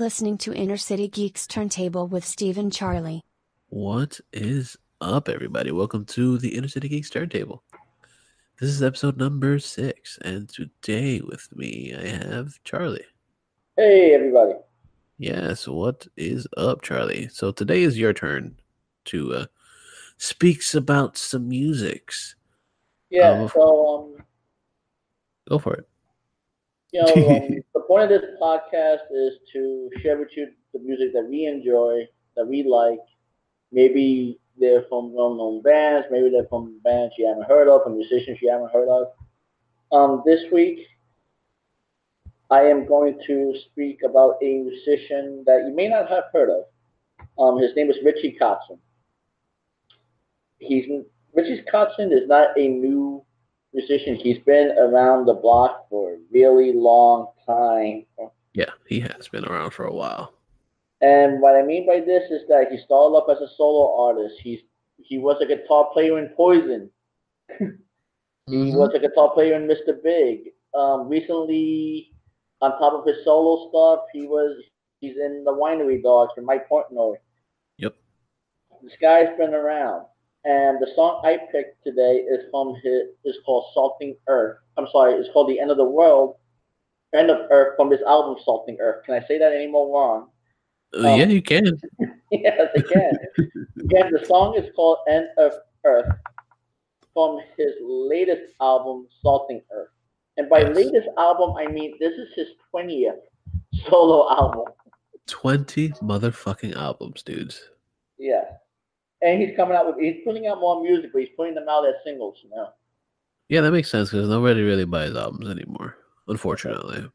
listening to Inner City Geeks Turntable with Steve and Charlie. What is up, everybody? Welcome to the Inner City Geeks Turntable. This is episode number 6, and today with me I have Charlie. Hey, everybody. Yes, what is up, Charlie? So today is your turn to speaks about some musics. Yeah, Go for it. the point of this podcast is to share with you the music that we enjoy, that we like. Maybe they're from well-known bands, maybe they're from bands you haven't heard of, from musicians you haven't heard of. This week, I am going to speak about a musician that you may not have heard of. His name is Richie Kotzen. Richie Kotzen is not a new musician. He's been around the block for a really long time. Yeah, he has been around for a while. And what I mean by this is that he started off as a solo artist. He was a guitar player in Poison. He was a guitar player in Mr. Big. Recently, on top of his solo stuff, he's in the Winery Dogs for Mike Portnoy. Yep. This guy's been around. And the song I picked today is called Salting Earth. I'm sorry, it's called The End of the World, End of Earth, from his album Salting Earth. Can I say that any more wrong? Yeah, you can. Yes, I can. Again, the song is called End of Earth from his latest album, Salting Earth. And by latest album, I mean this is his 20th solo album. 20 motherfucking albums, dudes. Yeah. And he's putting out more music, but he's putting them out as singles now. Yeah, that makes sense because nobody really buys albums anymore, unfortunately.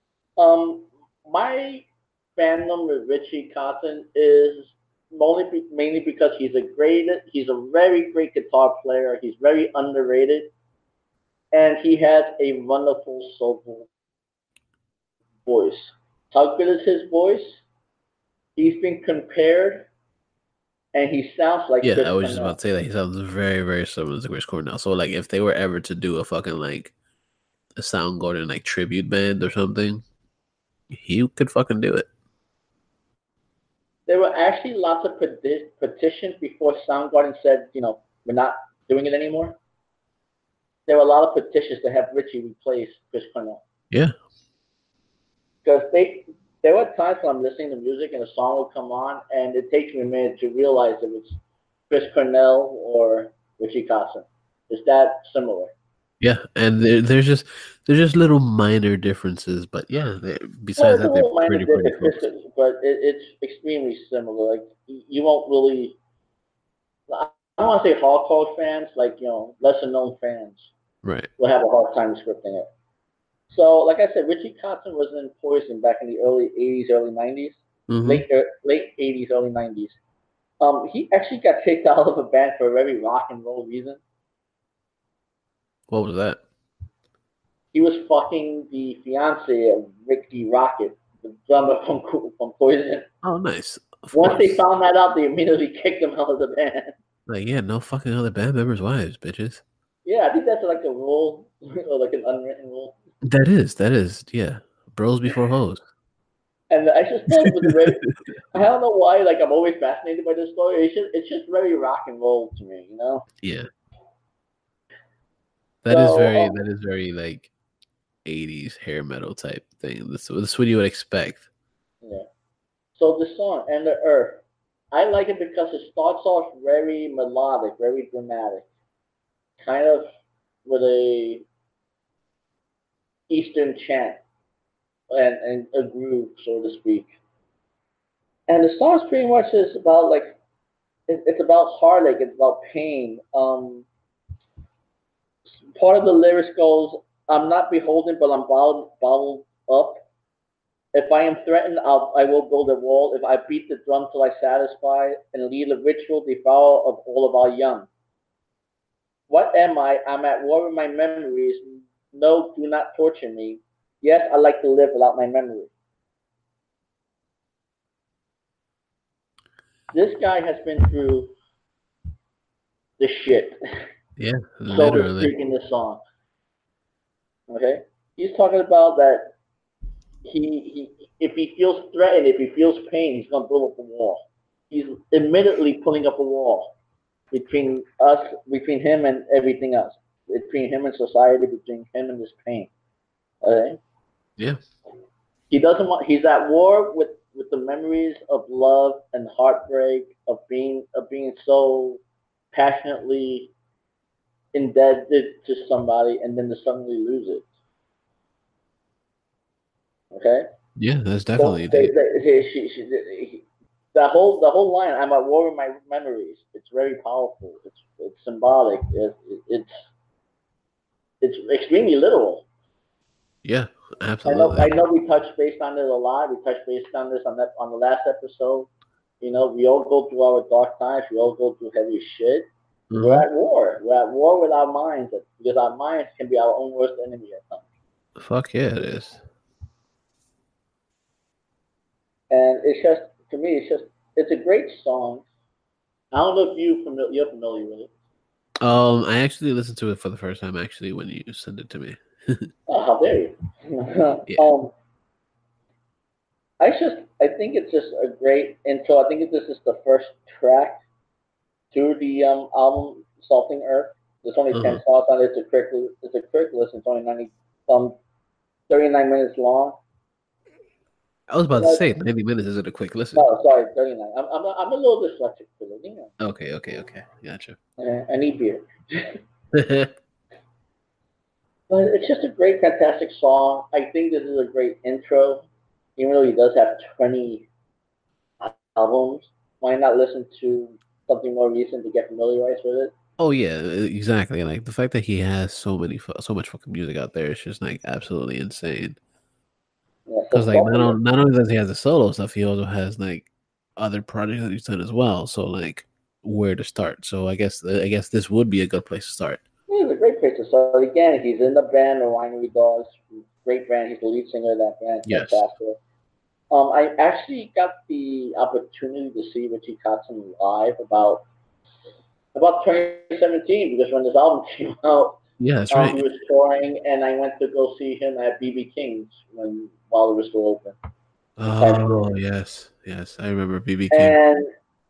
My fandom with Richie Kotzen is mainly because he's a very great guitar player. He's very underrated, and he has a wonderful soulful voice. How good is his voice? He's been compared. And he sounds like Chris Cornell. Just about to say that he sounds very, very similar to Chris Cornell. So, like, if they were ever to do a fucking, like, a Soundgarden, like, tribute band or something, he could fucking do it. There were actually lots of petitions before Soundgarden said, we're not doing it anymore. There were a lot of petitions to have Richie replace Chris Cornell. Yeah. Because there were times when I'm listening to music and a song will come on, and it takes me a minute to realize if it's Chris Cornell or Richie Kotzen. It's that similar. Yeah, and there's just little minor differences, but yeah, besides that, they're pretty close. But it's extremely similar. Like you won't really. I don't want to say hardcore fans, like lesser known fans, right? Will have a hard time scripting it. So, like I said, Richie Kotzen was in Poison back in the early 80s, early 90s, late 80s, early 90s. He actually got kicked out of a band for a very rock and roll reason. What was that? He was fucking the fiance of Ricky Rocket, the drummer from Poison. Oh, nice. Once they found that out, they immediately kicked him out of the band. Like, yeah, no fucking other band members' wives, bitches. Yeah, I think that's like a rule, or like an unwritten rule. That is, yeah. Bros before hoes. And I just thought it was very. I don't know why. Like I'm always fascinated by this story. It's just very rock and roll to me, Yeah. That is very like 80s hair metal type thing. That's what you would expect. Yeah. So the song "End of Earth," I like it because it starts off very melodic, very dramatic, kind of with a Eastern chant and a groove, so to speak. And the song's pretty much is about like it's about heartache, it's about pain. Part of the lyrics goes, "I'm not beholden, but I'm bottled up. If I am threatened, I will build a wall. If I beat the drum till I satisfy and lead a ritual devourer of all of our young. What am I? I'm at war with my memories. No, do not torture me. Yes, I like to live without my memory." This guy has been through the shit. Yeah, literally. So to speak in this song. Okay? He's talking about that if he feels threatened, if he feels pain, he's gonna build up a wall. He's admittedly putting up a wall between us, between him and everything else, between him and society, between him and this pain. Okay? Yeah. He doesn't want. He's at war with the memories of love and heartbreak of being so passionately indebted to somebody and then to suddenly lose it. Okay. Yeah, that's So definitely deep. the whole line. I'm at war with my memories. It's very powerful. It's symbolic. It's extremely literal. Yeah, absolutely. I know. We touched base on it a lot. We touched base on this on the last episode. You know, we all go through our dark times. We all go through heavy shit. Mm-hmm. We're at war. We're at war with our minds because our minds can be our own worst enemy at times. Fuck yeah, it is. And it's just, to me, it's a great song. I don't know if you're familiar with it. I actually listened to it for the first time actually when you sent it to me. Oh, how dare you? Yeah. I think it's just a great intro. I think this is the first track to the album Salting Earth. There's only 10 songs on it. It's a quick listen. It's only 39 minutes long. I was about to say 90 minutes isn't a quick listen. No, sorry, 39. I'm a little dyslexic for it, you know. Okay, gotcha. I need beer. But it's just a great, fantastic song. I think this is a great intro, even though he does have 20 albums. Why not listen to something more recent to get familiarized with it? Oh yeah, exactly. Like the fact that he has so much fucking music out there is just like absolutely insane. Because like not only does he have the solo stuff, he also has like other projects that he's done as well. So like where to start? So I guess this would be a good place to start. Yeah, it's a great place to start. Again, he's in the band, the Winery Dogs. Great band. He's the lead singer of that band. Yes. Fantastic. I actually got the opportunity to see Richie Kotzen live about 2017 because when this album came out, yeah, that's right. He was touring, and I went to go see him at BB King's while it was still open. Oh yes, I remember BB King. And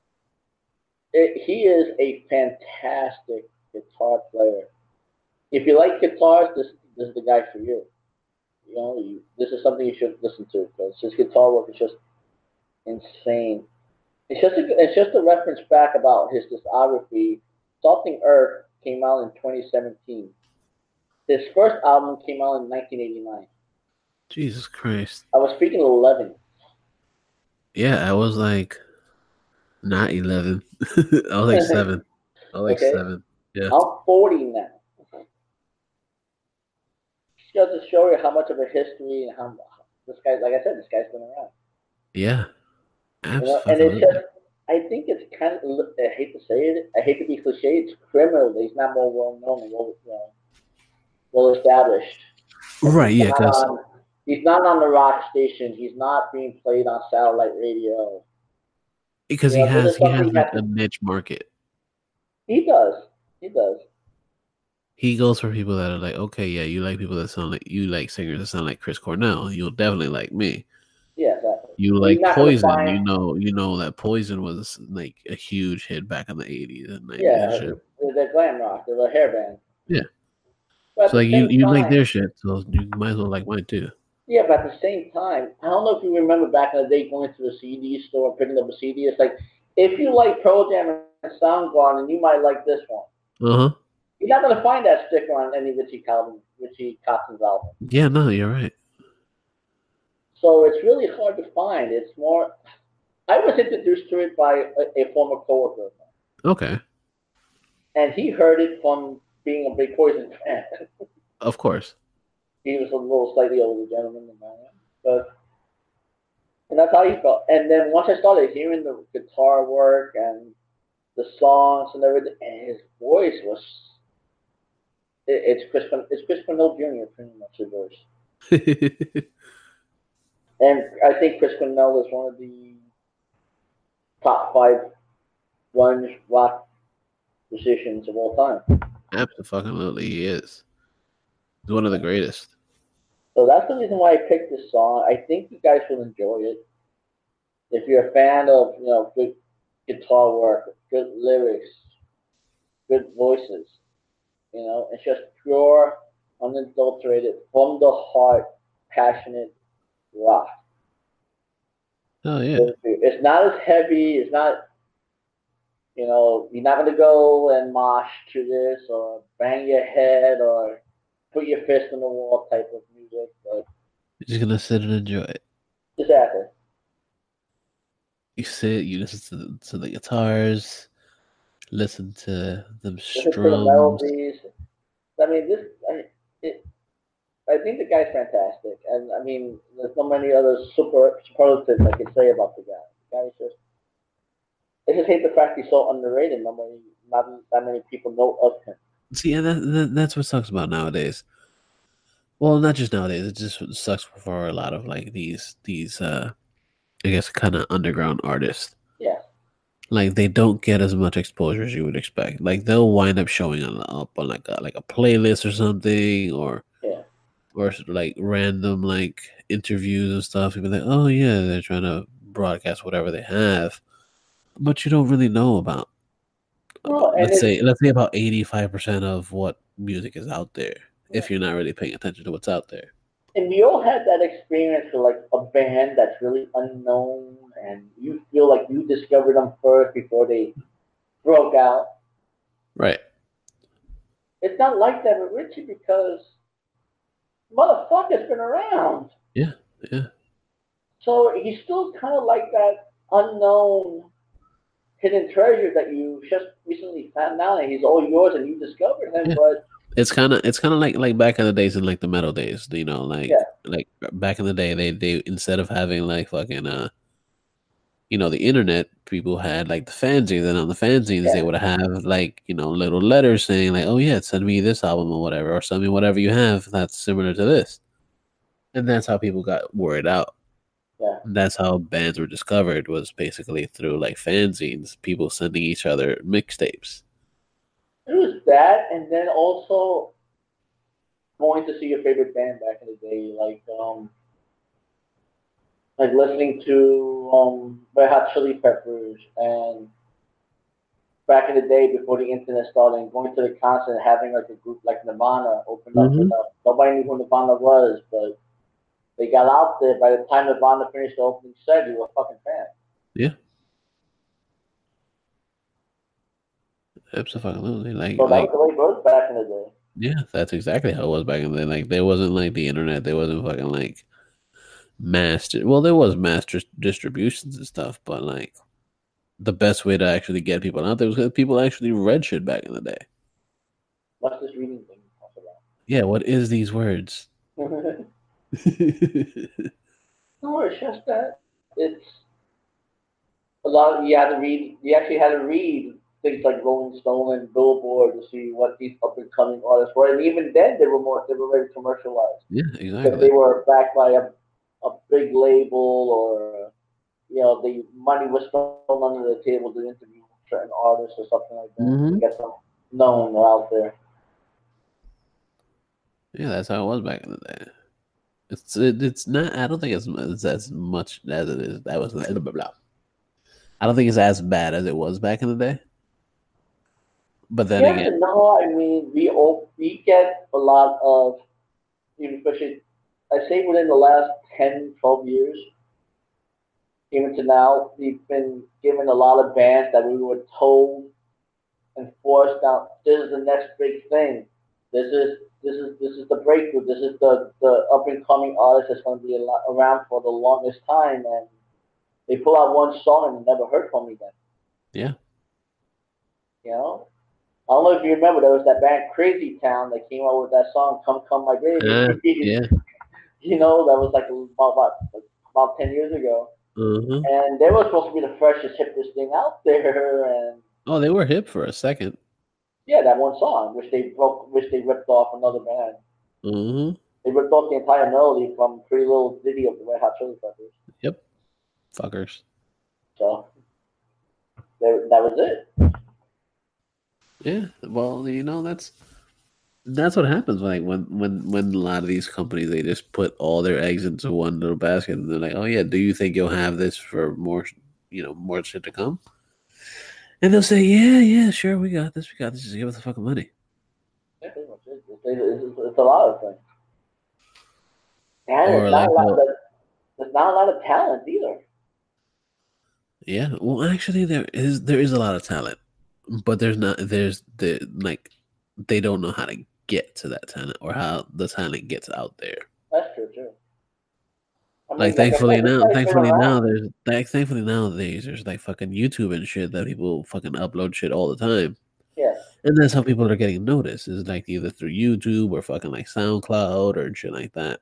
he is a fantastic guitar player. If you like guitars, this is the guy for you. You know, this is something you should listen to because his guitar work is just insane. It's just a reference back about his discography. Salting Earth came out in 2017. His first album came out in 1989. Jesus Christ! I was freaking 11. Yeah, I was like not 11. I was like 7. I was like 7. Yeah. I'm 40 now. Just to show you how much of a history and how this guy, like I said, this guy's been around. Yeah. Absolutely. And it's just, I think it's kind of, I hate to say it, I hate to be cliche, it's criminal that he's not more well known and well established. Right, yeah. He's not on the rock station. He's not being played on satellite radio. Because he has like a niche market. He does. He goes for people that are like, okay, yeah, you like people that sound like, you like singers that sound like Chris Cornell. You'll definitely like me. Yeah, exactly. You like Poison. You know that Poison was like a huge hit back in the 80s and 90s. Yeah, they're glam rock. They're a hair band. Yeah. But so like you like their shit, so you might as well like mine too. Yeah, but at the same time, I don't know if you remember back in the day going to the CD store and picking up a CD. It's like, if you like Pearl Jam and Soundgarden, you might like this one. Uh-huh. You're not going to find that sticker on any Richie Kotzen's album. Yeah, no, you're right. So it's really hard to find. It's more, I was introduced to it by a former coworker. Okay. And he heard it from being a big Poison fan. Of course. He was a little slightly older gentleman than I am. And that's how he felt. And then once I started hearing the guitar work and the songs and everything, and his voice was, it's Chris Cornell Jr. pretty much his voice. And I think Chris Cornell is one of the top 5 grunge rock musicians of all time. Absolutely, he is. He's one of the greatest. So that's the reason why I picked this song. I think you guys will enjoy it. If you're a fan of, good guitar work, good lyrics, good voices, it's just pure, unadulterated, from the heart, passionate rock. Oh yeah. It's not as heavy. It's not, you're not gonna go and mosh to this or bang your head or put your fist in the wall type of music. But You're just gonna sit and enjoy it. exactly. You sit, you listen to the guitars, listen to them Listen to the strums. melodies. I mean, I think the guy's fantastic, and I mean, there's not many other superlatives I can say about the guy. The guy's just, I just hate the fact he's so underrated. Not that many people know of him. See, and that's what sucks about nowadays. Well, not just nowadays. It just sucks for a lot of like these I guess kind of underground artists. Yeah. Like they don't get as much exposure as you would expect. Like they'll wind up showing up on like a playlist or something, Yeah. or like random like interviews and stuff. You'd be like, oh yeah, they're trying to broadcast whatever they have, but you don't really know about. No, and Let's say about 85% of what music is out there. If you're not really paying attention to what's out there. and we all had that experience with like a band that's really unknown, and you feel like you discovered them first before they broke out. Right. It's not like that with Richie because motherfucker's been around. Yeah. Yeah. So he's still kind of like that unknown hidden treasure that you just recently found out, and he's all yours, and you discovered him. Yeah. But It's kind of like back in the days in like the metal days, yeah, like back in the day they instead of having like fucking the internet, people had like the fanzines, and on the fanzines they yeah, would have like little letters saying like, oh yeah, send me this album or whatever, or send me whatever you have that's similar to this, and that's how people got word out. yeah. That's how bands were discovered, was basically through like fanzines, people sending each other mixtapes. It was that, and then also going to see your favorite band back in the day, like listening to Red Hot Chili Peppers, and back in the day before the internet started, and going to the concert and having like a group like Nirvana open up Mm-hmm. with us. Nobody knew who Nirvana was, but they got out there. By the time Nirvana finished the opening set, you were a fucking fan. Yeah, absolutely. So that was the way it was back in the day. Yeah, that's exactly how it was back in the day. Like there wasn't like the internet, there wasn't fucking like well, there was distributions and stuff, but like the best way to actually get people out there was because people actually read shit back in the day. What's this reading thing you talk Yeah, what is these words? about? No, it's just that it's a lot. You had to read. You actually had to read things like Rolling Stone and Billboard to see what these up and coming artists were. And even then, they were more. They were very commercialized Yeah, because they exactly. were backed by a big label, or the money was thrown under the table to interview certain artists or something like that to Hmm. get them known or out there. Yeah, that's how it was back in the day. It's not. I don't think it's as much as it is. That was blah, blah, blah. I don't think it's as bad as it was back in the day. But then Yes again, and no. I mean, we get a lot of, especially, I say within the last 10, 12 years, even to now, we've been given a lot of bands that we were told and forced out. This is the next big thing. This is the breakthrough. This is the up and coming artist that's going to be around for the longest time. And they pull out one song and never heard from me again. yeah, You know, I don't know if you remember, there was that band Crazy Town that came out with that song "Come Come My Baby." yeah, That was like about 10 years ago, uh-huh. and they were supposed to be the freshest, hippest thing out there. And Oh, they were hip for a second. yeah, that one song, which they ripped off another band. Uh-huh. They ripped off the entire melody from Pretty Little Ditty of the Red Hot Chili Peppers. Yep. Fuckers. So that was it. Yeah. Well, That's what happens when a lot of these companies they just put all their eggs into one little basket and they're like, oh yeah, do you think you'll have this for more, more shit to come? And they'll say, yeah, sure, we got this, just give us the fucking money. Yeah, pretty much it. It's a lot of things. And Or like, there's not a lot of talent either. yeah, well, actually, there is a lot of talent, but there's they don't know how to get to that talent or how the talent gets out there. That's true too. I mean, Like thankfully around. nowadays there's like fucking YouTube and shit that people fucking upload shit all the time. Yeah. And that's how people are getting noticed is like either through YouTube or fucking like SoundCloud or shit like that.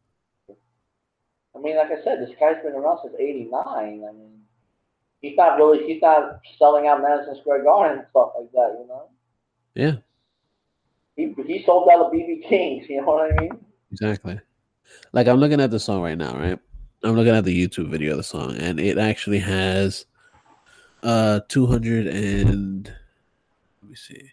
I mean, like I said, this guy's been around since '89. I mean, he's not selling out Madison Square Garden and stuff like that, you know? Yeah. He sold out the BB Kings, you know what I mean? Exactly. Like I'm looking at the song right now, right? I'm looking at the YouTube video of the song, and it actually has 200 and let me see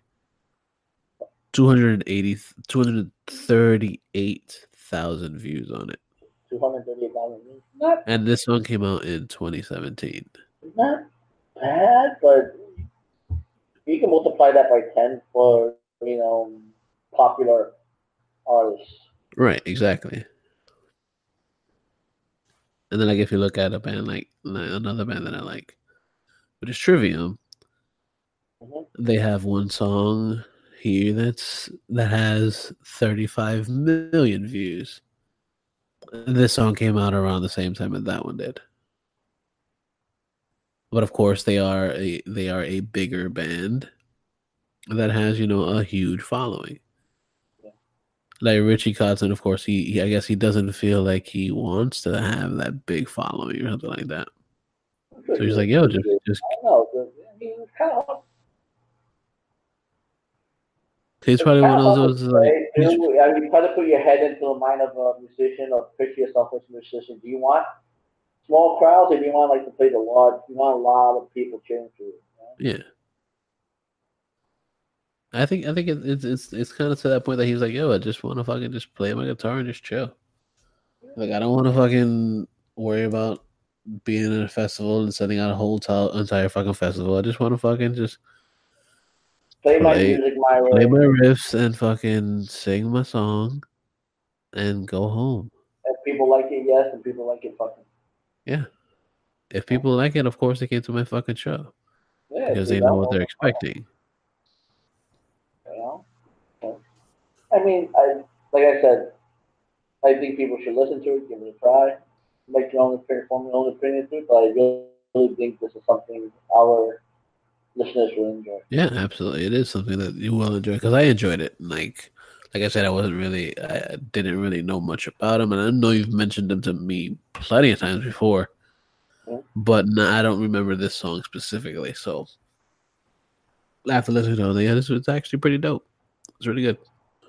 238,000 views on it. 238,000 views. And this song came out in 2017. Not bad, but you can multiply that by 10 for, popular artists. Right, exactly. And then, like, if you look at a band like another band that I like, which is Trivium, they have one song here that has 35 million views. This song came out around the same time as that one did. But of course, they are a bigger band that has a huge following. Like Richie Kotzen, of course, he I guess he doesn't feel like he wants to have that big following or something like that. So he's like, yo, just. I know, but he's kind of. He's probably one of those. Like, you try to put your head into the mind of a musician or picture yourself as a musician. Do you want small crowds, or do you want to play the large? You want a lot of people cheering for you. You know? Yeah. I think it's kind of to that point that he's like, yo, I just want to fucking just play my guitar and just chill. Like, I don't want to fucking worry about being at a festival and sending out a whole entire fucking festival. I just want to fucking just play my music my way. Play my riffs and fucking sing my song and go home. If people like it, yes, and people like it, fucking. Yeah. If people like it, of course they came to my fucking show. Yeah, because they know what they're expecting. I mean, like I said, I think people should listen to it, give it a try, make your own opinion, form your own opinion to it. But I really think this is something our listeners will enjoy. Yeah, absolutely, it is something that you will enjoy because I enjoyed it. Like I said, I didn't really know much about him, and I know you've mentioned him to me plenty of times before, but I don't remember this song specifically. So after listening to it, yeah, this was actually pretty dope. It's really good.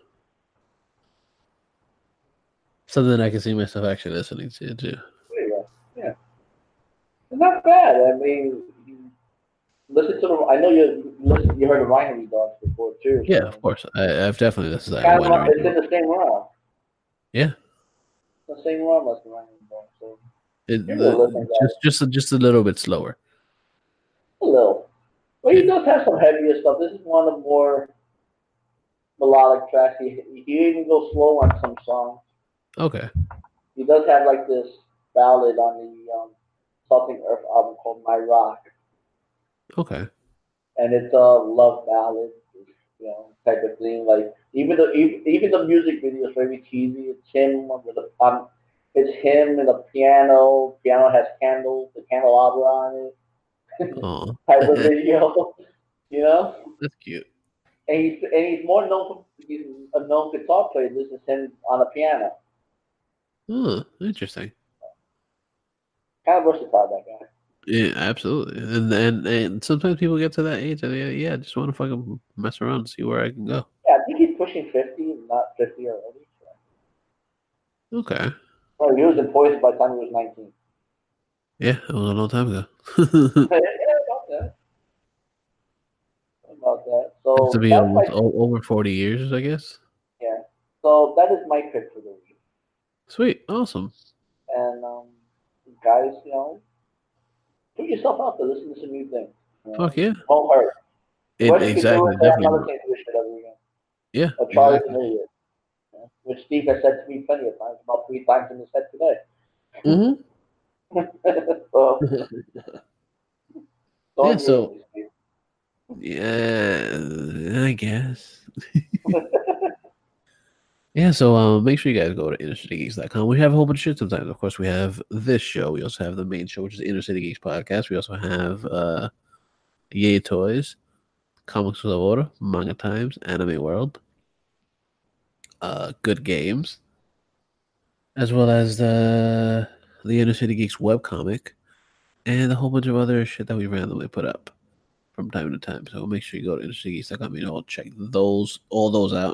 Something I can see myself actually listening to too. Yeah, it's not bad. I mean, listen to the. I know you heard the Winery Dogs before too. So. Yeah, of course. I've definitely listened to that. It's in the same realm. Yeah. The same realm as the Winery Dogs. So just a little bit slower. A little. Well, he does have some heavier stuff. This is one of the more melodic tracks. He even goes slow on some songs. Okay. He does have like this ballad on the Salting Earth album called My Rock. Okay. And it's a love ballad, type of thing. Like even the music video is very cheesy. It's him with it's him and a piano. Piano has candles, the candelabra on it. Type of video, That's cute. And he's more known he's a known guitar player. This is him on a piano. Oh, interesting. Kind of versatile, that guy. Yeah, absolutely. And sometimes people get to that age and I just want to fucking mess around and see where I can go. Yeah, I think he's pushing 50, not 50 already. So. Okay. Well, he was in Poison by the time he was 19. Yeah, it was a long time ago. About that. So to be almost over 40 years, I guess. So that is my pick for the week. Sweet, awesome. And guys, put yourself out there. Listen to some new things. Fuck yeah. Won't hurt. Exactly, I'm not listening to this shit ever again. Yeah. Or Charlie's an idiot. Which Steve has said to me plenty of times, about 3 times in his head today. Yeah, I guess. Yeah, so make sure you guys go to InnerCityGeeks.com. We have a whole bunch of shit sometimes. Of course, we have this show. We also have the main show, which is the Inner City Geeks podcast. We also have Yay Toys, Comics with Order, Manga Times, Anime World, Good Games, as well as the Inner City Geeks webcomic, and a whole bunch of other shit that we randomly put up from time to time. So make sure you go to InnerCityGeeks.com. Check all those out.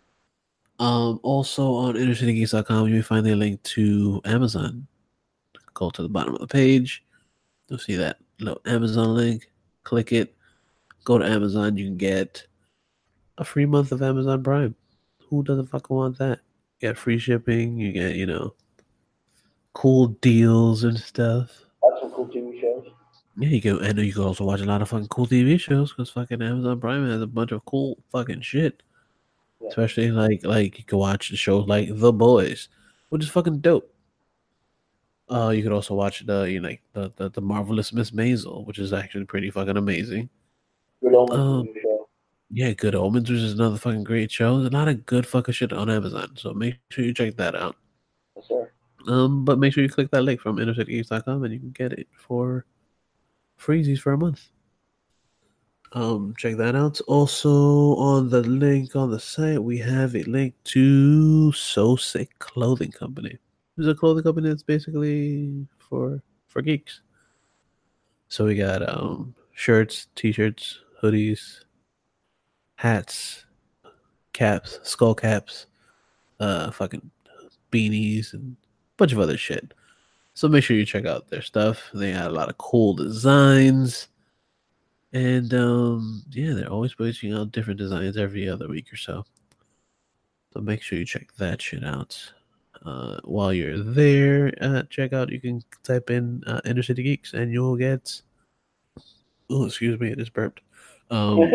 Also on InnerCityGeeks.com, you will find a link to Amazon. Go to the bottom of the page. You'll see that little Amazon link. Click it. Go to Amazon. You can get a free month of Amazon Prime. Who doesn't fucking want that? You get free shipping. You get, cool deals and stuff. Watch some cool TV shows. Yeah, I know you can also watch a lot of fucking cool TV shows because fucking Amazon Prime has a bunch of cool fucking shit. Yeah. Especially like you can watch the shows like The Boys, which is fucking dope. You could also watch the Marvelous Miss Maisel, which is actually pretty fucking amazing. Good Omens show. Yeah, Good Omens, which is another fucking great show. There's a lot of good fucking shit on Amazon, so make sure you check that out. Yes, sir. But make sure you click that link from InnerCityGeeks.com and you can get it for freezies for a month. Check that out. Also, on the link on the site, we have a link to So Sick Clothing Company. It's a clothing company that's basically for geeks. So we got shirts, t-shirts, hoodies, hats, caps, skull caps, fucking beanies, and a bunch of other shit. So make sure you check out their stuff. They got a lot of cool designs. And they're always putting out different designs every other week or so. So make sure you check that shit out. While you're there, check out. You can type in Inner City Geeks, and you'll get. Oh, excuse me, I just burped. You'll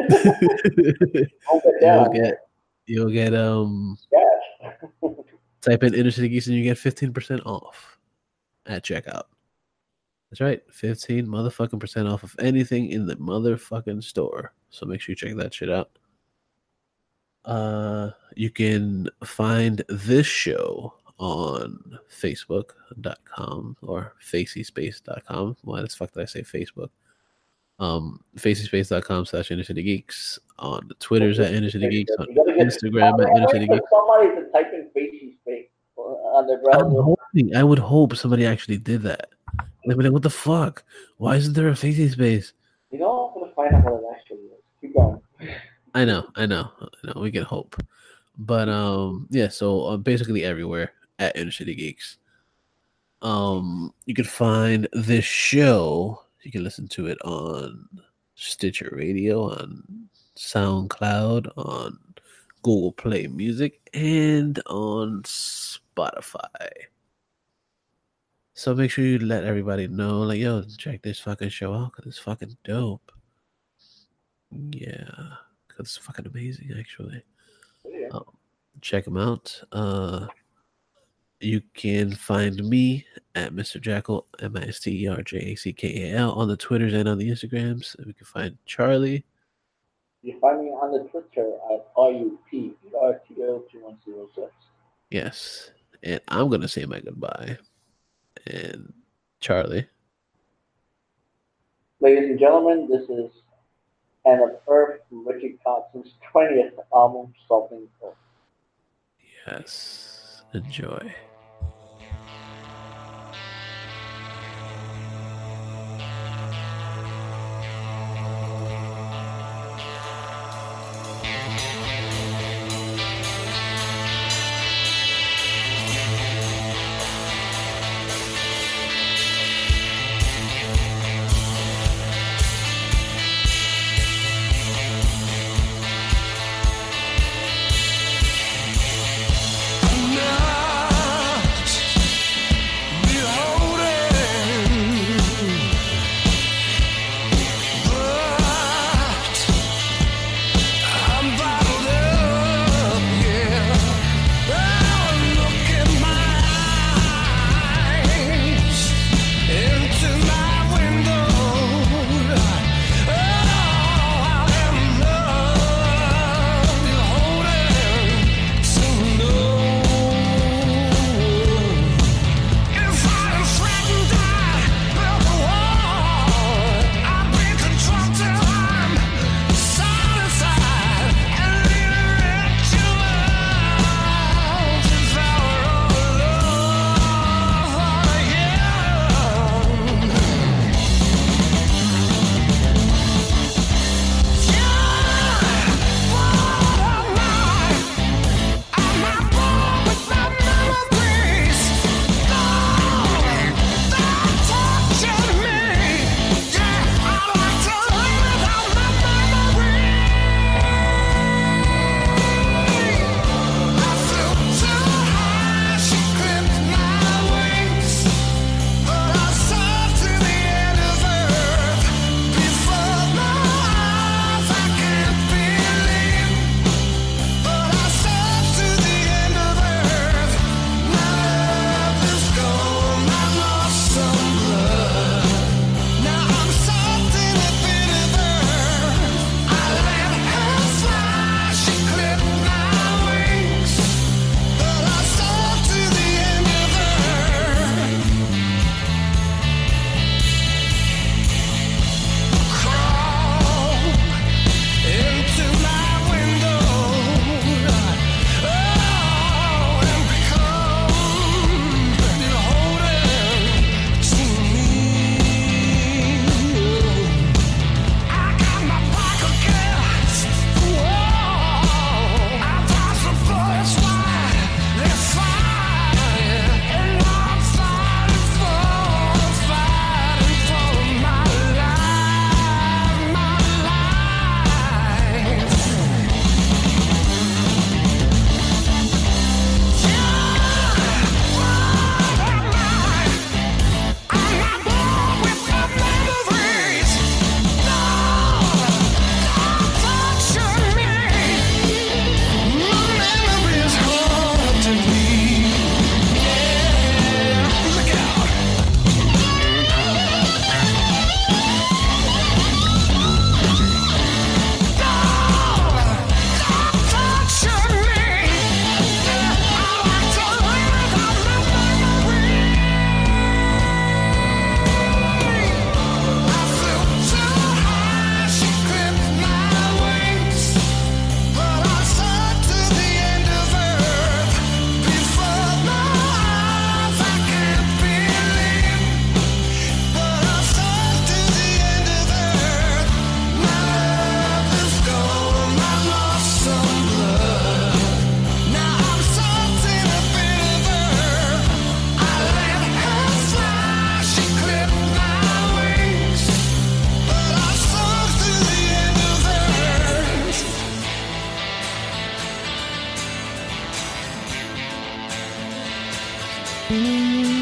get type in Inner City Geeks, and you get 15% off at checkout. That's right, 15 motherfucking % off of anything in the motherfucking store. So make sure you check that shit out. You can find this show on Facebook.com or FaceySpace.com. Why the fuck did I say Facebook? FaceySpace.com/InnerCityGeeks. On the Twitters at InnerCityGeeks. On Instagram at InnerCityGeeks. Somebody to type in FaceySpace on the ground. I would hope somebody actually did that. They'd be like, what the fuck? Why isn't there a Facey Space? I'm going to find out what it actually is. Keep going. I know. We can hope. But, so basically everywhere at Inner City Geeks. You can find this show. You can listen to it on Stitcher Radio, on SoundCloud, on Google Play Music, and on Spotify. So make sure you let everybody know, like, yo, check this fucking show out because it's fucking dope. Yeah, because it's fucking amazing, actually. Yeah. Check them out. You can find me at Mr. Jackal, MISTERJACKAL, on the Twitters and on the Instagrams. And we can find Charlie. You find me on the Twitter at RUPERTO2106. Yes. And I'm going to say my goodbye. And Charlie. Ladies and gentlemen, this is An of Earth from Richie Kotz's 20th album, Salting Earth. Yes. Enjoy. Bye.